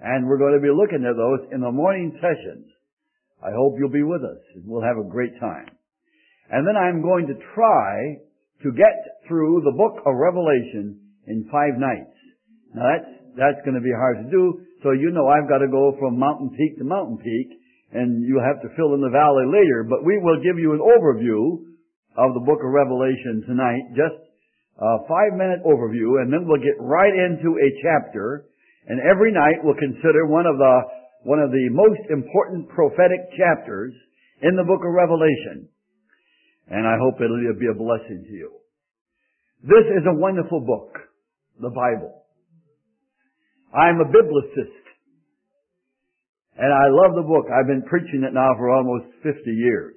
And we're going to be looking at those in the morning sessions. I hope you'll be with us, and we'll have a great time. And then I'm going to try to get through the book of Revelation in 5 nights. Now that's going to be hard to do, so you know I've got to go from mountain peak to mountain peak, and you'll have to fill in the valley later, but we will give you an overview of the book of Revelation tonight, just a 5-minute overview, and then we'll get right into a chapter, and every night we'll consider one of the most important prophetic chapters in the book of Revelation. And I hope it'll be a blessing to you. This is a wonderful book, the Bible. I'm a biblicist. And I love the book. I've been preaching it now for almost 50 years.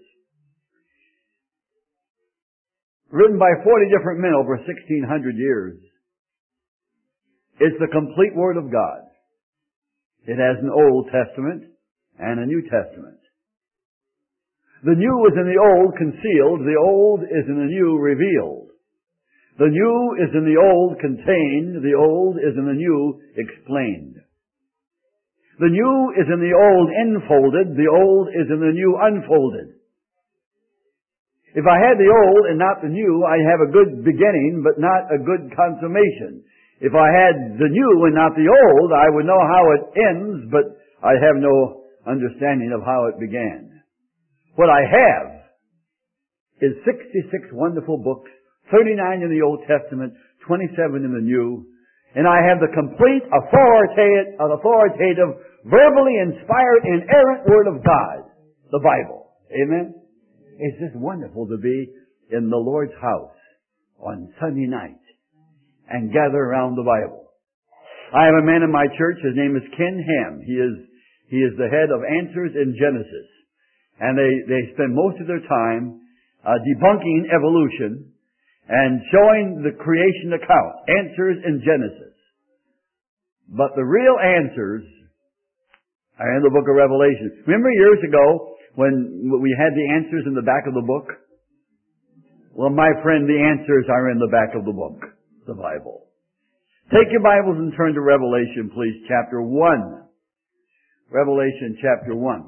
Written by 40 different men over 1,600 years. It's the complete Word of God. It has an Old Testament and a New Testament. The new is in the Old concealed, the Old is in the New revealed. The new is in the Old contained, the Old is in the New explained. The new is in the Old enfolded, the Old is in the New unfolded. If I had the Old and not the New, I'd have a good beginning, but not a good consummation. If I had the New and not the Old, I would know how it ends, but I have no understanding of how it began. What I have is 66 wonderful books, 39 in the Old Testament, 27 in the New, and I have the complete, authoritative, verbally inspired, inerrant Word of God, the Bible. Amen? It's just wonderful to be in the Lord's house on Sunday night and gather around the Bible. I have a man in my church, his name is Ken Ham. He is the head of Answers in Genesis. And they spend most of their time debunking evolution and showing the creation account, answers in Genesis. But the real answers are in the book of Revelation. Remember years ago when we had the answers in the back of the book? Well, my friend, the answers are in the back of the book, the Bible. Take your Bibles and turn to Revelation, please, chapter 1. Revelation chapter 1.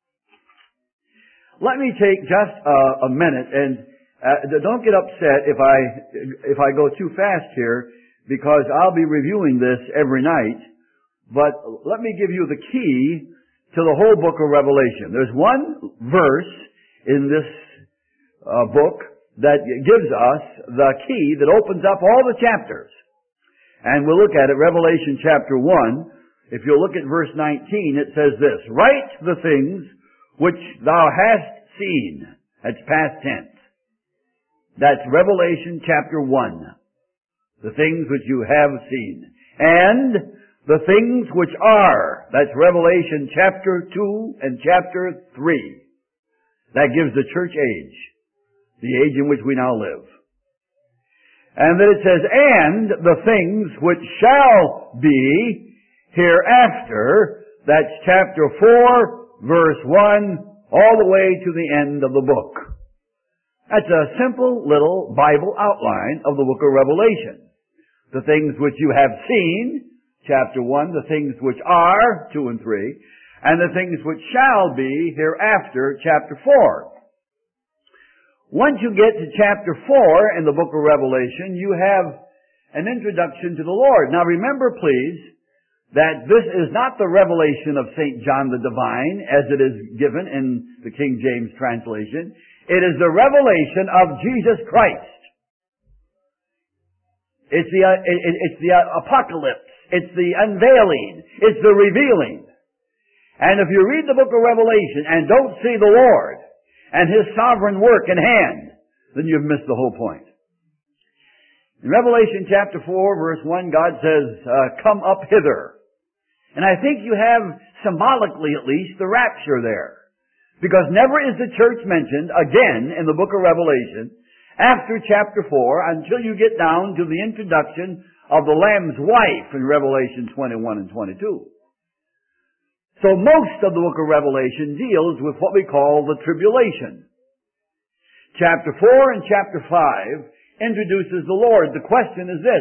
Let me take just a minute, and don't get upset if I go too fast here, because I'll be reviewing this every night. But let me give you the key to the whole book of Revelation. There's one verse in this book that gives us the key that opens up all the chapters. And we'll look at it, Revelation chapter 1. If you'll look at verse 19, it says this, "Write the things which thou hast seen." That's past tense. That's Revelation chapter 1. The things which you have seen. And the things which are. That's Revelation chapter 2 and chapter 3. That gives the church age. The age in which we now live. And then it says, "And the things which shall be hereafter." That's chapter 4, verse 1, all the way to the end of the book. That's a simple little Bible outline of the book of Revelation. The things which you have seen, chapter 1, the things which are, 2 and 3, and the things which shall be hereafter, chapter 4. Once you get to chapter 4 in the book of Revelation, you have an introduction to the Lord. Now remember, please, that this is not the revelation of St. John the Divine, as it is given in the King James translation. It is the revelation of Jesus Christ. It's the apocalypse. It's the unveiling. It's the revealing. And if you read the book of Revelation and don't see the Lord and His sovereign work in hand, then you've missed the whole point. In Revelation chapter 4, verse 1, God says, "Come up hither." And I think you have, symbolically at least, the rapture there. Because never is the church mentioned again in the book of Revelation after chapter 4 until you get down to the introduction of the Lamb's wife in Revelation 21 and 22. So most of the book of Revelation deals with what we call the tribulation. Chapter 4 and chapter 5 introduces the Lord. The question is this: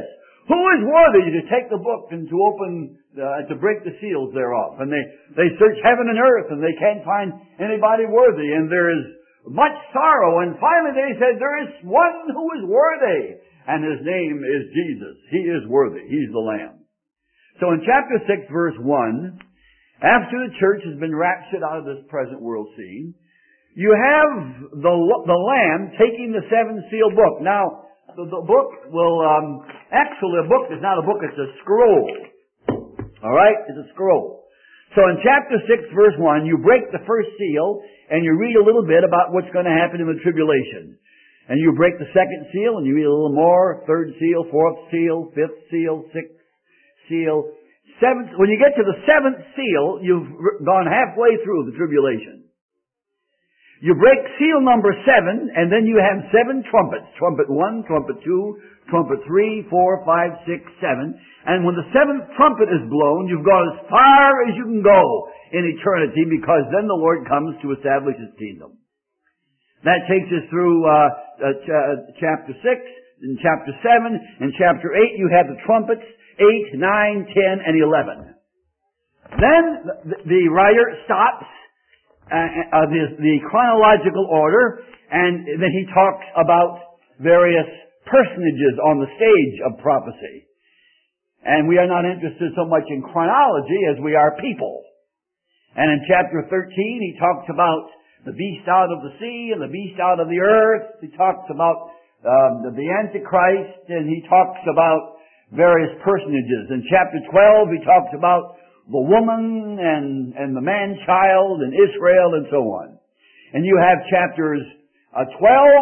Who is worthy to take the book and to open, to break the seals thereof? And they search heaven and earth and they can't find anybody worthy. And there is much sorrow. And finally they said, there is one who is worthy. And his name is Jesus. He is worthy. He's the Lamb. So in chapter 6 verse 1, after the church has been raptured out of this present world scene, you have the Lamb taking the seven seal book. Now, the book will, actually a book is not a book, it's a scroll. Alright? It's a scroll. So in chapter 6 verse 1, you break the first seal and you read a little bit about what's going to happen in the tribulation. And you break the second seal and you read a little more, third seal, fourth seal, fifth seal, sixth seal, seventh. When you get to the seventh seal, you've gone halfway through the tribulation. You break seal number 7, and then you have 7 trumpets. Trumpet 1, trumpet 2, trumpet 3, 4, 5, 6, 7. And when the 7th trumpet is blown, you've gone as far as you can go in eternity, because then the Lord comes to establish His kingdom. That takes us through chapter 6, in chapter 7, in chapter 8 you have the trumpets, 8, 9, 10, and 11. Then the writer stops the chronological order, and then he talks about various personages on the stage of prophecy. And we are not interested so much in chronology as we are people. And in chapter 13 he talks about the beast out of the sea and the beast out of the earth. He talks about the Antichrist, and he talks about various personages. In chapter 12 he talks about the woman and the man-child and Israel and so on. And you have chapters 12,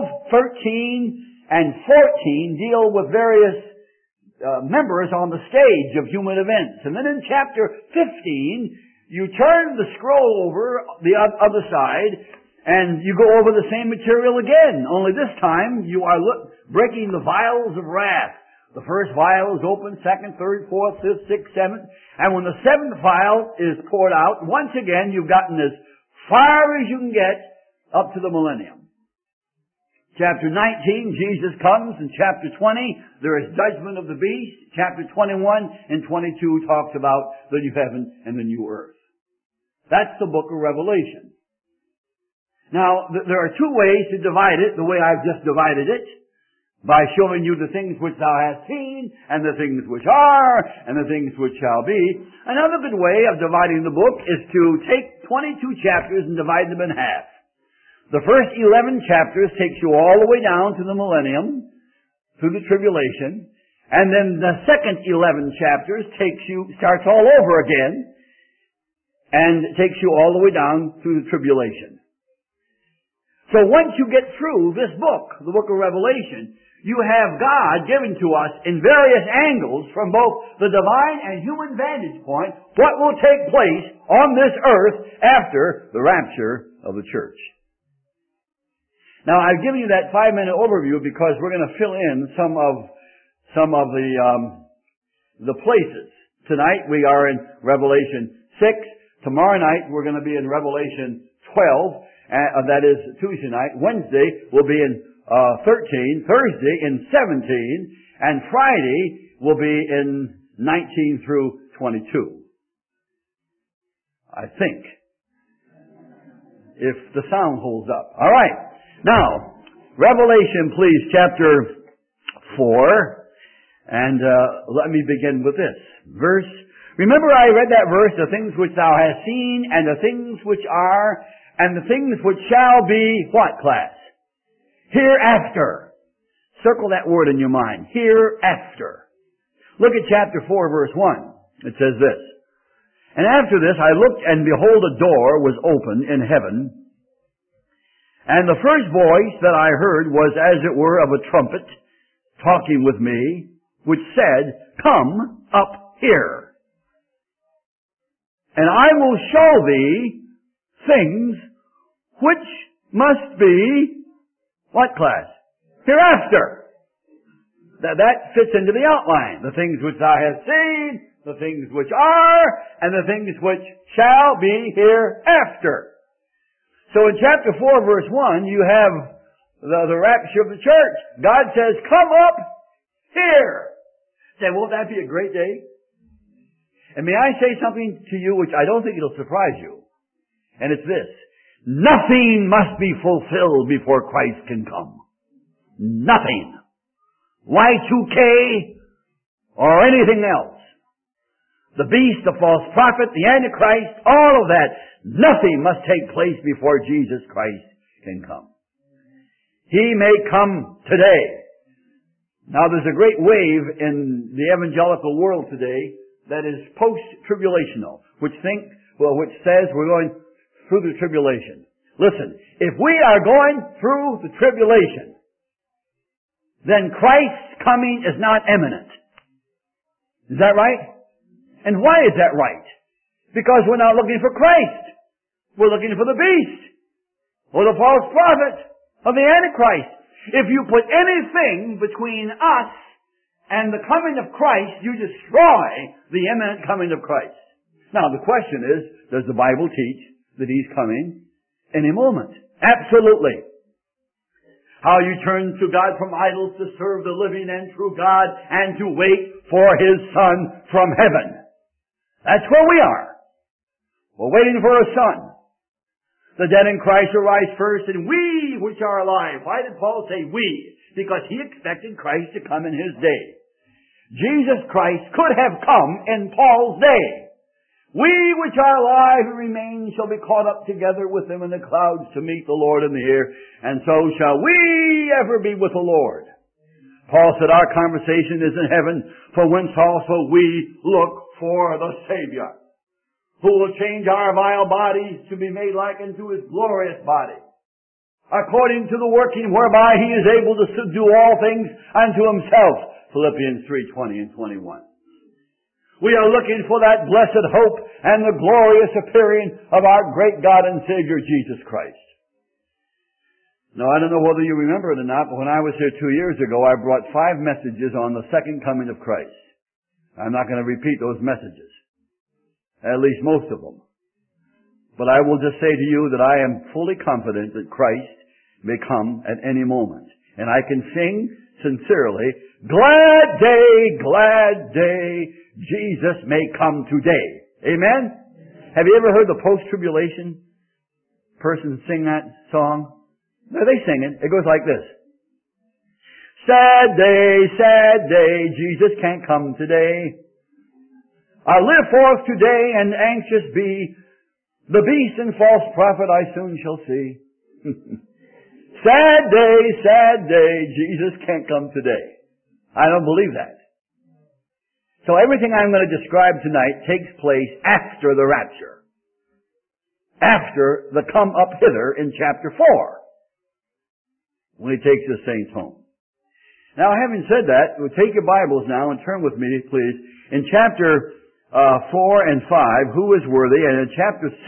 13, and 14 deal with various members on the stage of human events. And then in chapter 15, you turn the scroll over the other side and you go over the same material again. Only this time you are breaking the vials of wrath. The first vial is opened, second, third, fourth, fifth, sixth, seventh. And when the 7th vial is poured out, once again you've gotten as far as you can get up to the millennium. Chapter 19, Jesus comes. In chapter 20, there is judgment of the beast. Chapter 21 and 22 talks about the new heaven and the new earth. That's the book of Revelation. Now, there are 2 ways to divide it, the way I've just divided it, by showing you the things which thou hast seen, and the things which are, and the things which shall be. Another good way of dividing the book is to take 22 chapters and divide them in half. The first 11 chapters takes you all the way down to the millennium, through the tribulation, and then the second 11 chapters starts all over again, and takes you all the way down through the tribulation. So once you get through this book, the book of Revelation, you have God given to us in various angles from both the divine and human vantage point what will take place on this earth after the rapture of the church. Now, I've given you that 5-minute overview because we're going to fill in some of the places. Tonight we are in Revelation 6. Tomorrow night we're going to be in Revelation 12. That is Tuesday night. Wednesday we'll be in 13, Thursday in 17, and Friday will be in 19 through 22. I think. If the sound holds up. Alright. Now, Revelation, please, chapter 4. And let me begin with this verse. Remember I read that verse, the things which thou hast seen, and the things which are, and the things which shall be, what class? Hereafter. Circle that word in your mind. Hereafter. Look at chapter 4, verse 1. It says this. And after this I looked, and behold, a door was opened in heaven. And the first voice that I heard was as it were of a trumpet, talking with me, which said, Come up here, and I will show thee things which must be, what class? Hereafter. That fits into the outline. The things which thou hast seen, the things which are, and the things which shall be hereafter. So in chapter 4, verse 1, you have the rapture of the church. God says, come up here. Say, won't that be a great day? And may I say something to you which I don't think it'll surprise you. And it's this. Nothing must be fulfilled before Christ can come. Nothing. Y2K or anything else. The beast, the false prophet, the Antichrist, all of that. Nothing must take place before Jesus Christ can come. He may come today. Now there's a great wave in the evangelical world today that is post-tribulational, which says we're going through the tribulation. Listen, if we are going through the tribulation, then Christ's coming is not imminent. Is that right? And why is that right? Because we're not looking for Christ. We're looking for the beast, or the false prophet, or the Antichrist. If you put anything between us and the coming of Christ, you destroy the imminent coming of Christ. Now the question is, does the Bible teach that He's coming any moment? Absolutely. How you turn to God from idols to serve the living and true God and to wait for His Son from heaven. That's where we are. We're waiting for a Son. The dead in Christ arise first, and we which are alive. Why did Paul say we? Because he expected Christ to come in his day. Jesus Christ could have come in Paul's day. We which are alive and remain shall be caught up together with Him in the clouds to meet the Lord in the air, and so shall we ever be with the Lord. Paul said our conversation is in heaven, for whence also we look for the Savior, who will change our vile bodies to be made like unto His glorious body, according to the working whereby He is able to subdue all things unto Himself. Philippians 3:20 and 21. We are looking for that blessed hope and the glorious appearing of our great God and Savior, Jesus Christ. Now, I don't know whether you remember it or not, but when I was here 2 years ago, I brought 5 messages on the second coming of Christ. I'm not going to repeat those messages. At least most of them. But I will just say to you that I am fully confident that Christ may come at any moment. And I can sing sincerely, glad day, Jesus may come today. Amen? Have you ever heard the post-tribulation person sing that song? No, they sing it. It goes like this. Sad day, Jesus can't come today. I live forth today and anxious be. The beast and false prophet I soon shall see. Sad day, Jesus can't come today. I don't believe that. So everything I'm going to describe tonight takes place after the rapture. After the come up hither in chapter 4. When He takes His saints home. Now having said that, we'll take your Bibles now and turn with me, please, in chapter 4 and 5, who is worthy? And in chapter 6,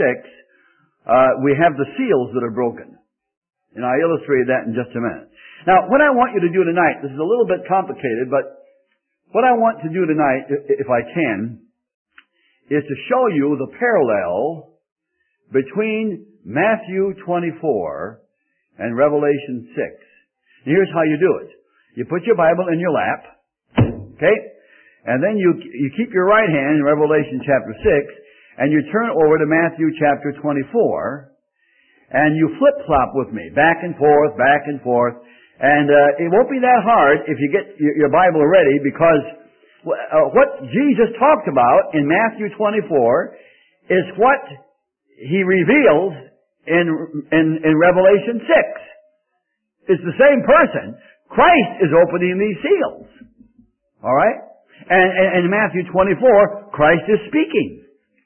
we have the seals that are broken. And I illustrated that in just a minute. Now, what I want you to do tonight, this is a little bit complicated, but what I want to do tonight, if I can, is to show you the parallel between Matthew 24 and Revelation 6. And here's how you do it. You put your Bible in your lap, okay? And then you keep your right hand in Revelation chapter 6, and you turn over to Matthew chapter 24, and you flip-flop with me, back and forth, and it won't be that hard if you get your Bible ready, because what Jesus talked about in Matthew 24 is what He reveals in Revelation 6. It's the same person. Christ is opening these seals. All right? And in Matthew 24, Christ is speaking.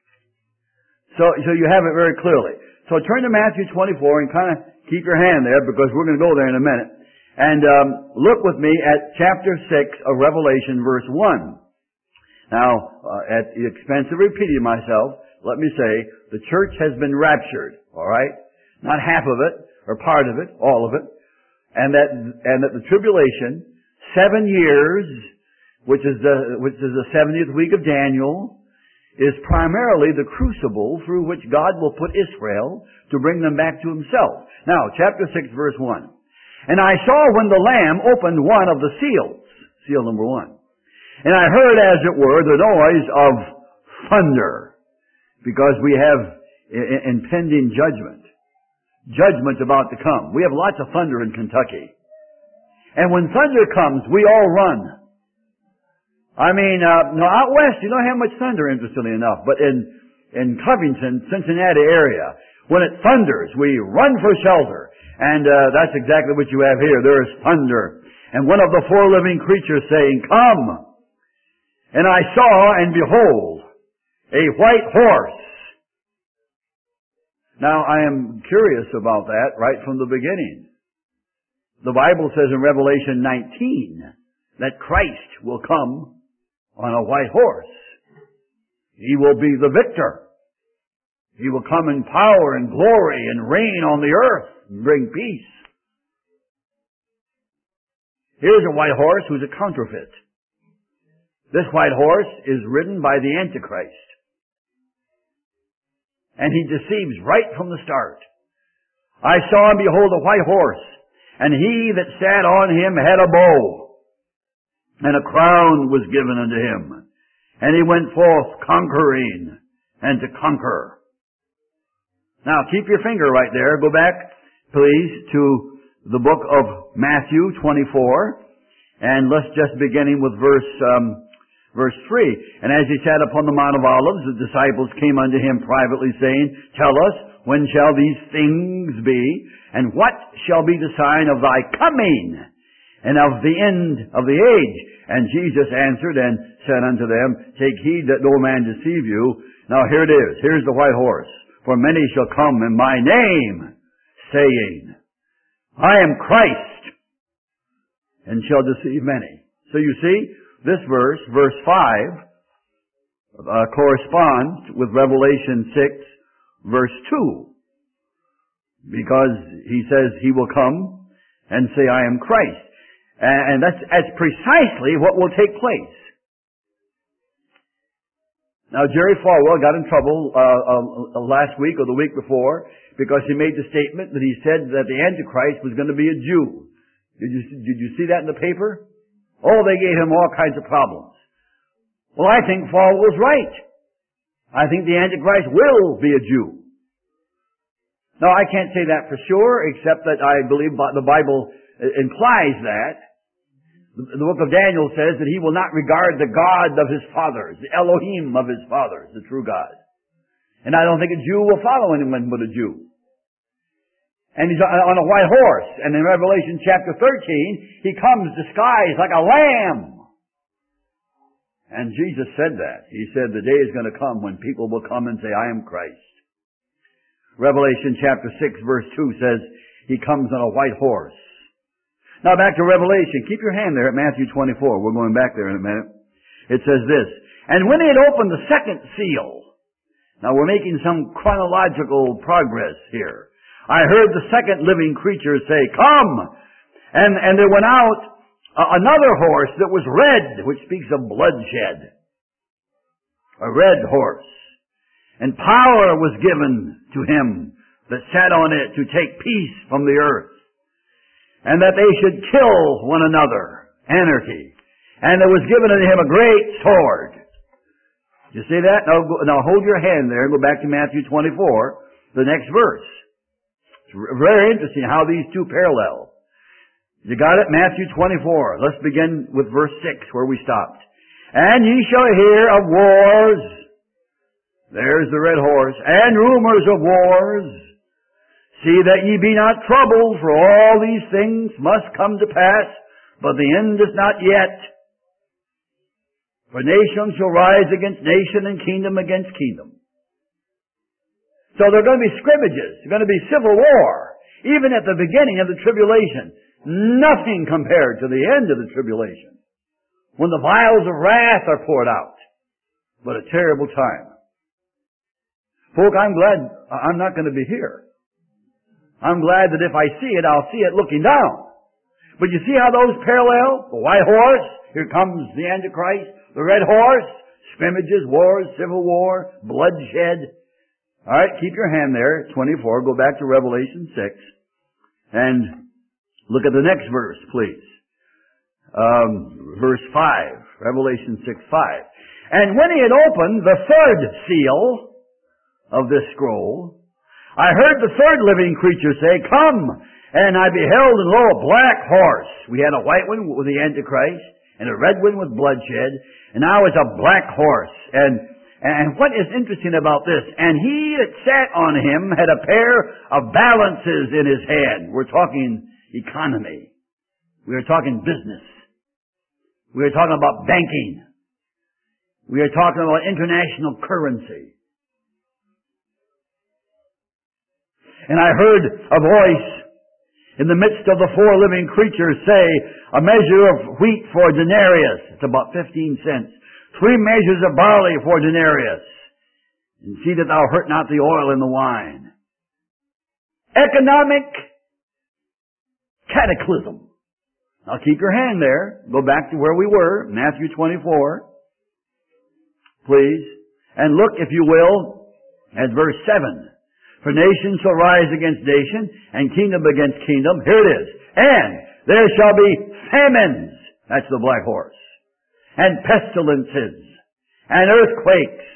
So you have it very clearly. So turn to Matthew 24 and kind of keep your hand there, because we're going to go there in a minute. And look with me at chapter 6 of Revelation, verse 1. Now, at the expense of repeating myself, let me say, the church has been raptured, all right? Not half of it, or part of it, all of it. And that the tribulation, 7 years, which is the 70th week of Daniel, is primarily the crucible through which God will put Israel to bring them back to Himself. Now, chapter 6, verse 1. And I saw when the Lamb opened one of the seals, seal number 1. And I heard, as it were, the noise of thunder, because we have impending judgment. Judgment's about to come. We have lots of thunder in Kentucky. And when thunder comes, we all run. I mean, out west, you don't have much thunder, interestingly enough, but in Covington, Cincinnati area, when it thunders, we run for shelter. And that's exactly what you have here. There is thunder. And one of the four living creatures saying, "Come!" And I saw, and behold, a white horse. Now, I am curious about that right from the beginning. The Bible says in Revelation 19 that Christ will come on a white horse. He will be the victor. He will come in power and glory and reign on the earth and bring peace. Here's a white horse who's a counterfeit. This white horse is ridden by the Antichrist. And he deceives right from the start. I saw and behold a white horse, and he that sat on him had a bow, and a crown was given unto him. And he went forth conquering and to conquer. Now keep your finger right there. Go back, please, to the book of Matthew 24, and let's just beginning with verse 3. And as he sat upon the Mount of Olives, the disciples came unto him privately, saying, "Tell us, when shall these things be? And what shall be the sign of thy coming, and of the end of the age?" And Jesus answered and said unto them, "Take heed that no man deceive you." Now here it is. Here's the white horse. "For many shall come in my name, saying, I am Christ, and shall deceive many." So you see, this verse, verse 5, corresponds with Revelation 6, verse 2. Because he says he will come and say, "I am Christ." And that's precisely what will take place. Now, Jerry Falwell got in trouble last week or the week before because he made the statement that he said that the Antichrist was going to be a Jew. Did you see that in the paper? Oh, they gave him all kinds of problems. Well, I think Falwell's right. I think the Antichrist will be a Jew. Now, I can't say that for sure, except that I believe the Bible implies that. The book of Daniel says that he will not regard the God of his fathers, the Elohim of his fathers, the true God. And I don't think a Jew will follow anyone but a Jew. And he's on a white horse. And in Revelation chapter 13, he comes disguised like a lamb. And Jesus said that. He said the day is going to come when people will come and say, "I am Christ." Revelation chapter 6 verse 2 says, he comes on a white horse. Now back to Revelation. Keep your hand there at Matthew 24. We're going back there in a minute. It says this, "And when he had opened the second seal," now we're making some chronological progress here. "I heard the second living creature say, 'Come!' And there went out another horse that was red," which speaks of bloodshed. A red horse. "And power was given to him that sat on it to take peace from the earth, and that they should kill one another." Anarchy. "And there was given unto him a great sword." You see that? Now hold your hand there and go back to Matthew 24, the next verse. It's very interesting how these two parallel. You got it? Matthew 24. Let's begin with verse 6 where we stopped. "And ye shall hear of wars." There's the red horse. "And rumors of wars. See that ye be not troubled, for all these things must come to pass, but the end is not yet. For nation shall rise against nation, and kingdom against kingdom." So there are going to be scrimmages. There's going to be civil war. Even at the beginning of the tribulation. Nothing compared to the end of the tribulation. When the vials of wrath are poured out. But a terrible time. Folk, I'm glad I'm not going to be here. I'm glad that if I see it, I'll see it looking down. But you see how those parallel? The white horse, here comes the Antichrist. The red horse, scrimmages, wars, civil war, bloodshed. All right, keep your hand there, 24. Go back to Revelation 6. And look at the next verse, please. verse 5, Revelation 6:5. And when he had opened the third seal of this scroll, I heard the third living creature say, Come! And I beheld, and lo, a black horse. We had a white one with the Antichrist, and a red one with bloodshed, and now it's a black horse. And what is interesting about this? And he that sat on him had a pair of balances in his hand. We're talking economy. We are talking business. We are talking about banking. We are talking about international currency. And I heard a voice in the midst of the four living creatures say, a measure of wheat for a denarius. It's about 15 cents. 3 measures of barley for a denarius. And see that thou hurt not the oil and the wine. Economic cataclysm. Now keep your hand there. Go back to where we were, Matthew 24. Please. And look, if you will, at verse 7. For nation shall rise against nation, and kingdom against kingdom. Here it is. And there shall be famines. That's the black horse. And pestilences. And earthquakes.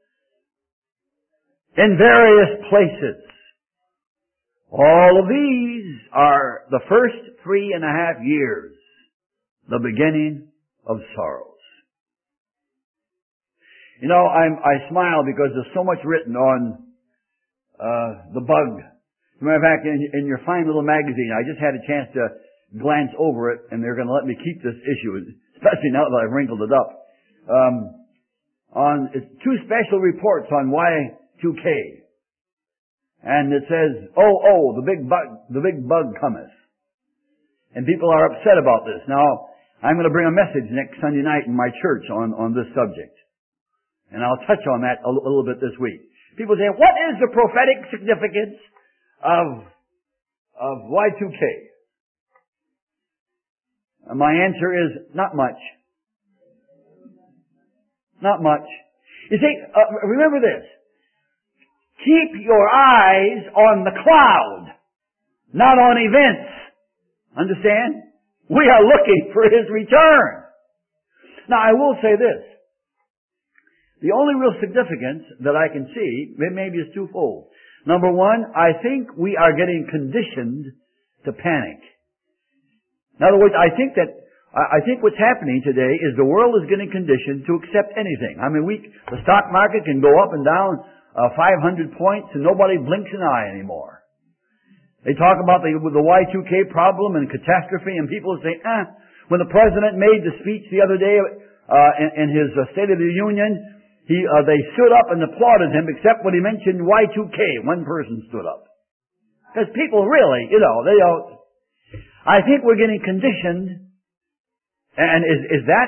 In various places. All of these are the first 3.5 years. The beginning of sorrows. You know, I smile because there's so much written on the bug. As a matter of fact, in your fine little magazine, I just had a chance to glance over it, and they're going to let me keep this issue, especially now that I've wrinkled it up. It's 2 special reports on Y2K, and it says, "Oh, the big bug cometh," and people are upset about this. Now, I'm going to bring a message next Sunday night in my church on this subject, and I'll touch on that a little bit this week. People say, what is the prophetic significance of Y2K? And my answer is, not much. Not much. You see, remember this. Keep your eyes on the cloud, not on events. Understand? We are looking for His return. Now, I will say this. The only real significance that I can see, maybe is twofold. Number one, I think we are getting conditioned to panic. In other words, I think what's happening today is the world is getting conditioned to accept anything. I mean, the stock market can go up and down 500 points and nobody blinks an eye anymore. They talk about the Y2K problem and catastrophe, and people say, When the president made the speech the other day in his State of the Union, they stood up and applauded him, except when he mentioned Y2K. One person stood up. Because people really, I think we're getting conditioned. And is that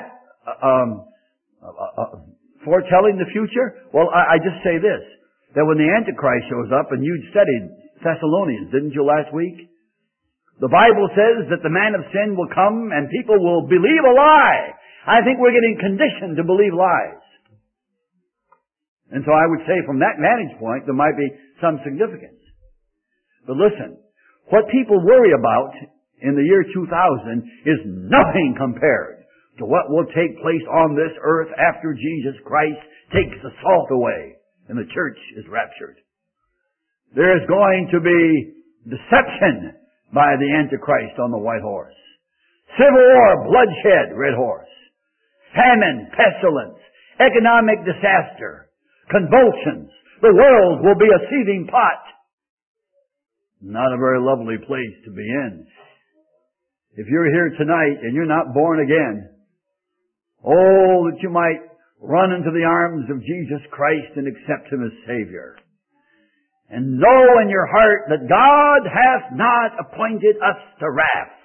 foretelling the future? Well, I just say this, that when the Antichrist shows up, and you'd studied Thessalonians, didn't you, last week? The Bible says that the man of sin will come and people will believe a lie. I think we're getting conditioned to believe lies. And so I would say from that vantage point, there might be some significance. But listen, what people worry about in the year 2000 is nothing compared to what will take place on this earth after Jesus Christ takes the salt away and the church is raptured. There is going to be deception by the Antichrist on the white horse. Civil war, bloodshed, red horse. Famine, pestilence, economic disaster. Convulsions. The world will be a seething pot. Not a very lovely place to be in. If you're here tonight and you're not born again, oh, that you might run into the arms of Jesus Christ and accept Him as Savior. And know in your heart that God hath not appointed us to wrath,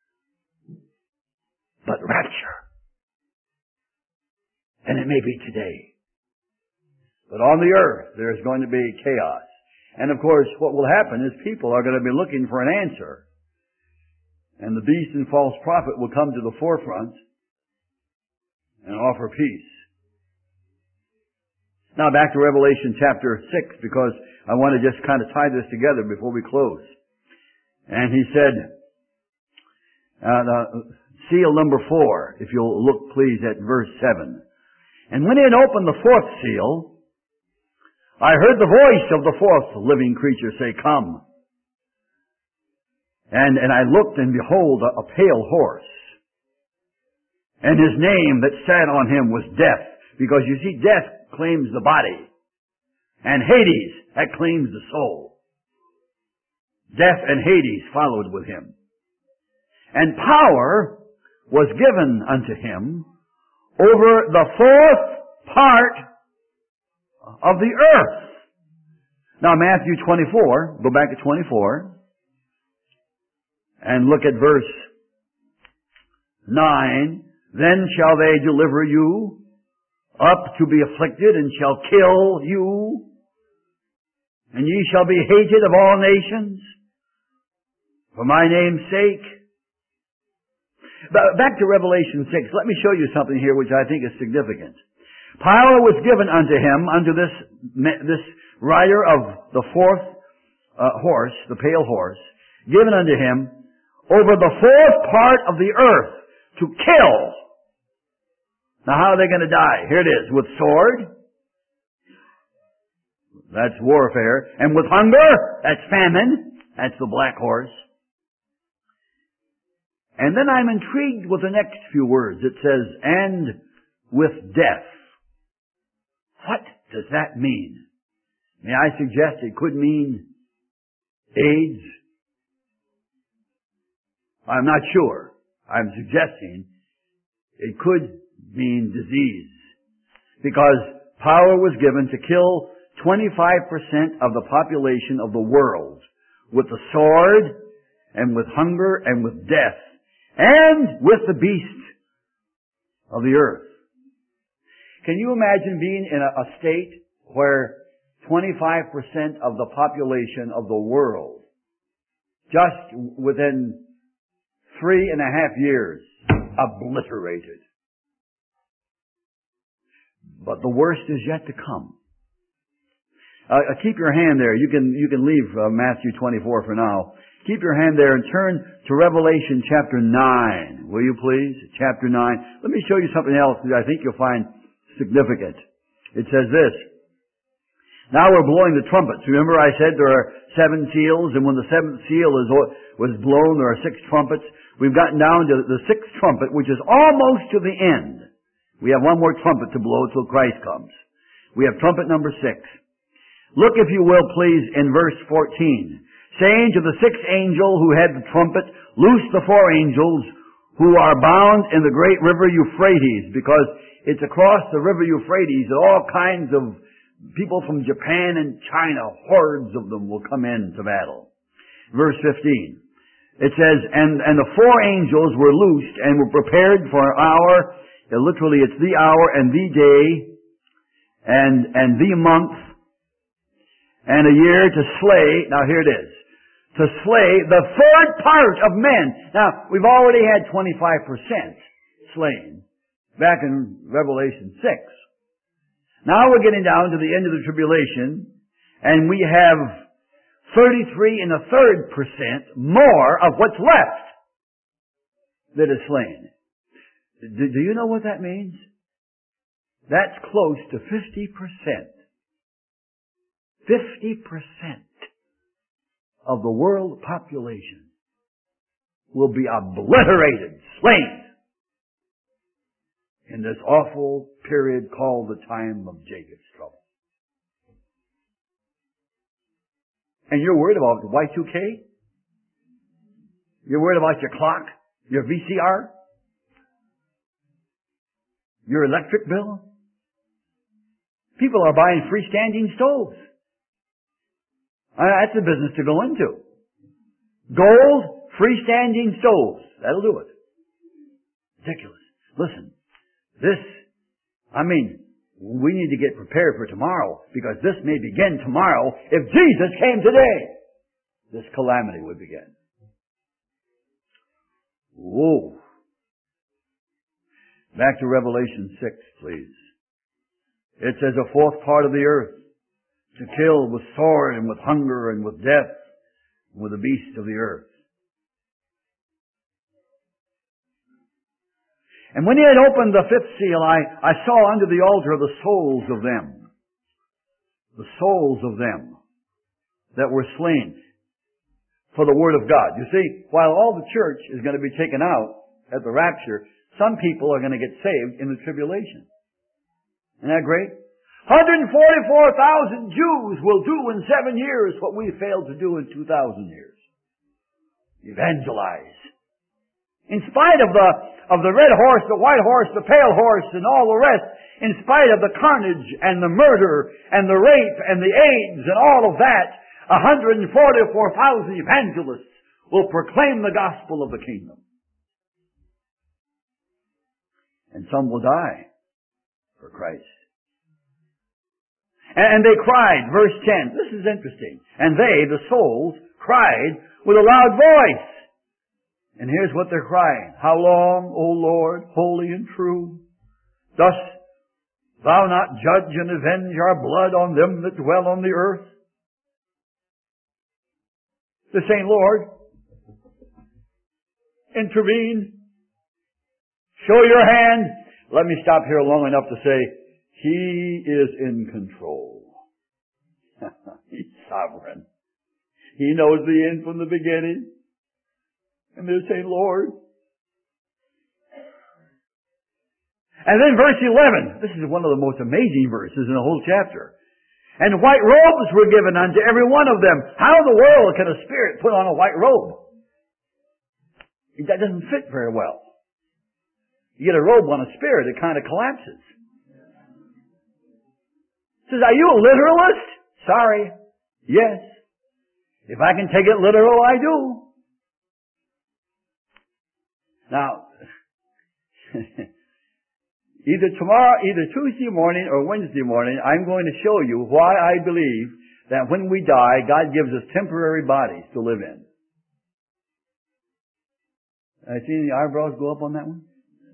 but rapture. And it may be today. But on the earth, there's going to be chaos. And of course, what will happen is people are going to be looking for an answer. And the beast and false prophet will come to the forefront and offer peace. Now back to Revelation chapter 6, because I want to just kind of tie this together before we close. And he said, seal number 4, if you'll look please at verse 7. And when he had opened the 4th seal, I heard the voice of the 4th living creature say, Come. And I looked, and behold, a pale horse. And his name that sat on him was Death. Because you see, death claims the body. And Hades, that claims the soul. Death and Hades followed with him. And power was given unto him over the 4th part of the earth. Now Matthew 24, go back to 24, and look at verse 9. Then shall they deliver you up to be afflicted, and shall kill you, and ye shall be hated of all nations for my name's sake. Back to Revelation 6, let me show you something here which I think is significant. Power was given unto him, unto this rider of the 4th horse, the pale horse, given unto him over the 4th part of the earth to kill. Now how are they going to die? Here it is. With sword. That's warfare. And with hunger. That's famine. That's the black horse. And then I'm intrigued with the next few words. It says, and with death. What does that mean? May I suggest it could mean AIDS? I'm not sure. I'm suggesting it could mean disease. Because power was given to kill 25% of the population of the world with the sword and with hunger and with death and with the beast of the earth. Can you imagine being in a state where 25% of the population of the world, just within 3.5 years, obliterated? But the worst is yet to come. Keep your hand there. You can leave Matthew 24 for now. Keep your hand there and turn to Revelation chapter 9. Will you please? Chapter 9. Let me show you something else that I think you'll find significant. It says this. Now we're blowing the trumpets. Remember I said there are 7 seals, and when the 7th seal was blown, there are 6 trumpets. We've gotten down to the 6th trumpet, which is almost to the end. We have one more trumpet to blow till Christ comes. We have trumpet number 6. Look, if you will, please, in verse 14. Saying to the 6th angel who had the trumpet, loose the 4 angels who are bound in the great river Euphrates, because it's across the river Euphrates that all kinds of people from Japan and China, hordes of them, will come in to battle. Verse 15. It says, and the 4 angels were loosed and were prepared for an hour. Literally, it's the hour and the day and the month and a year to slay. Now here it is. To slay the 3rd part of men. Now, we've already had 25% slain back in Revelation 6. Now we're getting down to the end of the tribulation, and we have 33.33% more of what's left that is slain. Do you know what that means? That's close to 50%. 50% of the world population will be obliterated, slain, in this awful period called the time of Jacob's trouble. And you're worried about Y2K? You're worried about your clock? Your VCR? Your electric bill? People are buying freestanding stoves. That's a business to go into. Gold, freestanding stoves. That'll do it. Ridiculous. Listen, we need to get prepared for tomorrow, because this may begin tomorrow. If Jesus came today, this calamity would begin. Whoa. Back to Revelation 6, please. It says a 4th part of the earth to kill with sword and with hunger and with death and with the beasts of the earth. And when he had opened the fifth seal, I saw under the altar the souls of them. The souls of them that were slain for the Word of God. You see, while all the church is going to be taken out at the rapture, some people are going to get saved in the tribulation. Isn't that great? 144,000 Jews will do in 7 years what we failed to do in 2,000 years. Evangelize. In spite of the red horse, the white horse, the pale horse, and all the rest, in spite of the carnage and the murder and the rape and the AIDS and all of that, 144,000 evangelists will proclaim the gospel of the kingdom. And some will die for Christ. And they cried, verse 10, this is interesting. And they, the souls, cried with a loud voice. And here's what they're crying. How long, O Lord, holy and true, dost thou not judge and avenge our blood on them that dwell on the earth? They're saying, Lord, intervene. Show your hand. Let me stop here long enough to say, He is in control. He's sovereign. He knows the end from the beginning. And they're saying, Lord. And then verse 11. This is one of the most amazing verses in the whole chapter. And white robes were given unto every one of them. How in the world can a spirit put on a white robe? That doesn't fit very well. You get a robe on a spirit, it kind of collapses. It says, are you a literalist? Sorry. Yes. If I can take it literal, I do. Now, either Tuesday morning or Wednesday morning, I'm going to show you why I believe that when we die, God gives us temporary bodies to live in. I see the eyebrows go up on that one.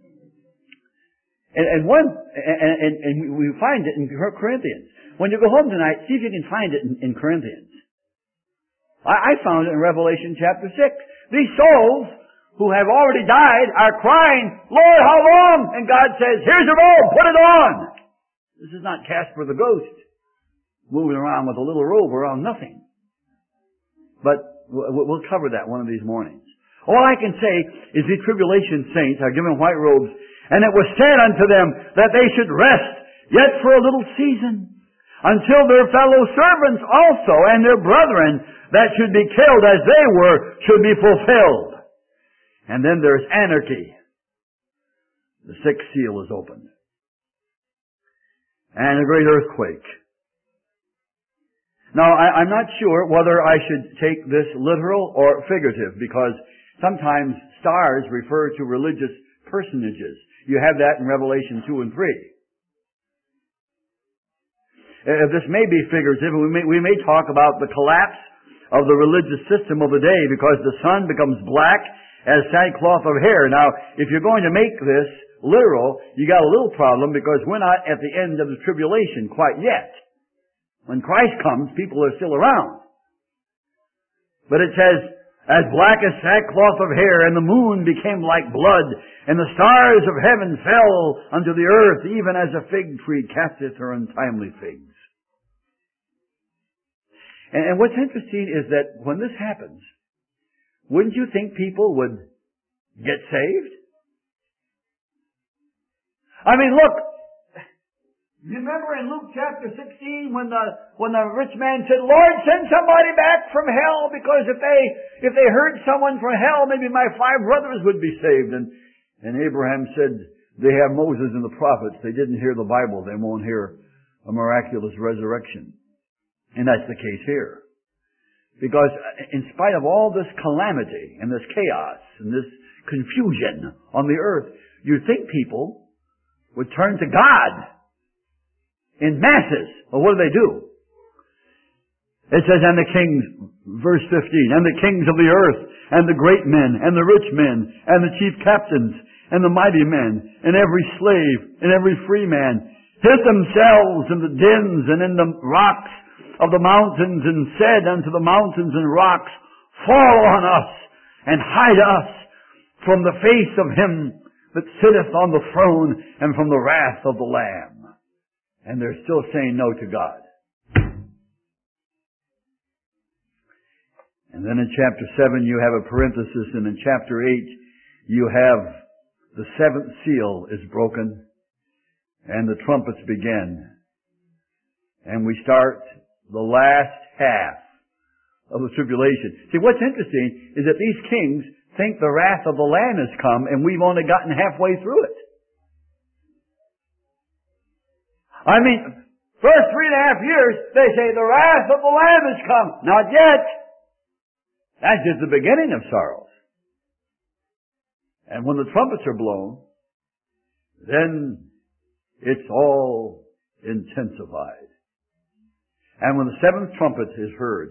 And we find it in Corinthians. When you go home tonight, see if you can find it in Corinthians. I found it in Revelation chapter 6. These souls who have already died are crying, Lord, how long? And God says, here's a robe, put it on. This is not Casper the Ghost moving around with a little robe around nothing. But we'll cover that one of these mornings. All I can say is the tribulation saints are given white robes, and it was said unto them that they should rest yet for a little season, until their fellow servants also and their brethren that should be killed as they were should be fulfilled. And then there's anarchy. The sixth seal is opened. And a great earthquake. Now, I'm not sure whether I should take this literal or figurative, because sometimes stars refer to religious personages. You have that in Revelation 2 and 3. This may be figurative. We may talk about the collapse of the religious system of the day because the sun becomes black as sackcloth of hair. Now, if you're going to make this literal, you got a little problem because we're not at the end of the tribulation quite yet. When Christ comes, people are still around. But it says, as black as sackcloth of hair, and the moon became like blood, and the stars of heaven fell unto the earth, even as a fig tree casteth her untimely figs. And what's interesting is that when this happens, wouldn't you think people would get saved? I mean, look, you remember in Luke chapter 16 when the rich man said, Lord, send somebody back from hell, because if they heard someone from hell, maybe my 5 brothers would be saved. And Abraham said, they have Moses and the prophets. They didn't hear the Bible. They won't hear a miraculous resurrection. And that's the case here. Because in spite of all this calamity and this chaos and this confusion on the earth, you'd think people would turn to God in masses. Well, what do? It says, and the kings, verse 15, and the kings of the earth, and the great men, and the rich men, and the chief captains, and the mighty men, and every slave, and every free man, hid themselves in the dens and in the rocks of the mountains, and said unto the mountains and rocks, fall on us, and hide us from the face of him that sitteth on the throne and from the wrath of the Lamb. And they're still saying no to God. And then in chapter 7 you have a parenthesis, and in chapter 8 you have the seventh seal is broken and the trumpets begin. And we start the last half of the tribulation. See, what's interesting is that these kings think the wrath of the Lamb has come, and we've only gotten halfway through it. I mean, first 3.5 years, they say the wrath of the Lamb has come. Not yet. That's just the beginning of sorrows. And when the trumpets are blown, then it's all intensified. And when the seventh trumpet is heard,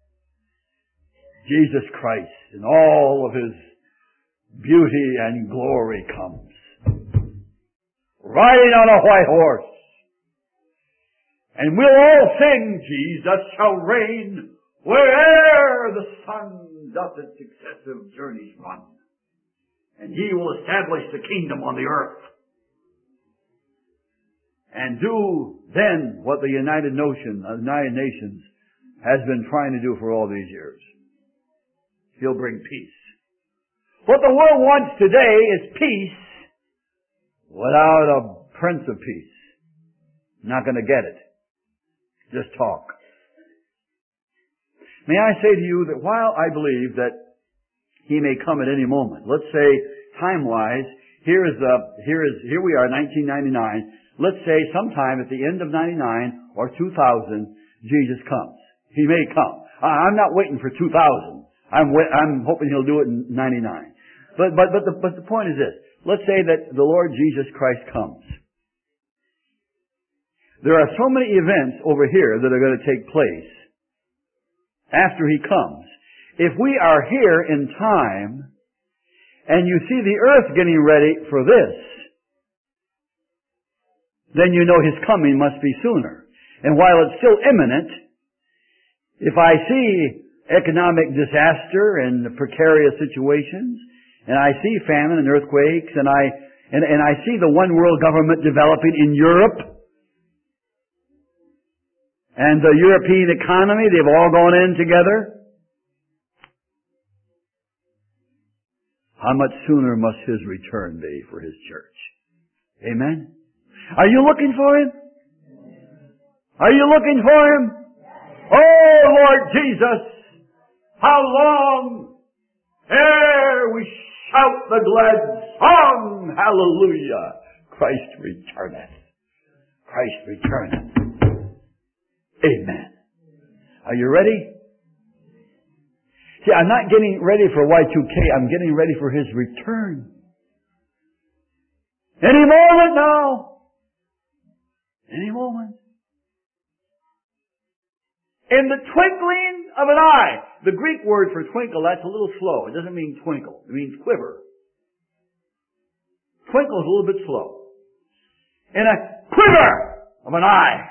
Jesus Christ in all of His beauty and glory comes, riding on a white horse. And we'll all sing, Jesus shall reign where'er the sun doth its successive journeys run. And He will establish the kingdom on the earth. And do then what the United Nations has been trying to do for all these years. He'll bring peace. What the world wants today is peace without a Prince of Peace. Not going to get it. Just talk. May I say to you that while I believe that He may come at any moment, let's say time-wise, here we are, 1999. Let's say sometime at the end of 99 or 2000, Jesus comes. He may come. I'm not waiting for 2000. I'm hoping He'll do it in 99. But the point is this. Let's say that the Lord Jesus Christ comes. There are so many events over here that are going to take place after He comes. If we are here in time, and you see the earth getting ready for this, then you know His coming must be sooner. And while it's still imminent, if I see economic disaster and precarious situations, and I see famine and earthquakes, and I see the one world government developing in Europe, and the European economy, they've all gone in together, how much sooner must His return be for His church? Amen? Are you looking for Him? Are you looking for Him? Oh, Lord Jesus, how long ere we shout the glad song, hallelujah, Christ returneth. Christ returneth. Amen. Are you ready? See, I'm not getting ready for Y2K, I'm getting ready for His return. Any moment now. Any moment. In the twinkling of an eye. The Greek word for twinkle, that's a little slow. It doesn't mean twinkle. It means quiver. Twinkle is a little bit slow. In a quiver of an eye,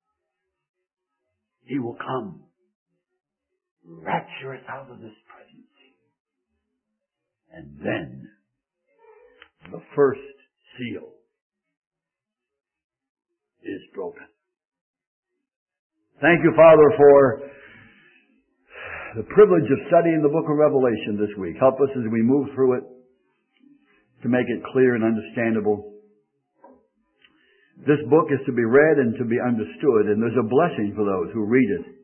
He will come. Rapture us out of this present scene. And then, the first seal is broken. Thank you, Father, for the privilege of studying the book of Revelation this week. Help us as we move through it to make it clear and understandable. This book is to be read and to be understood, and there's a blessing for those who read it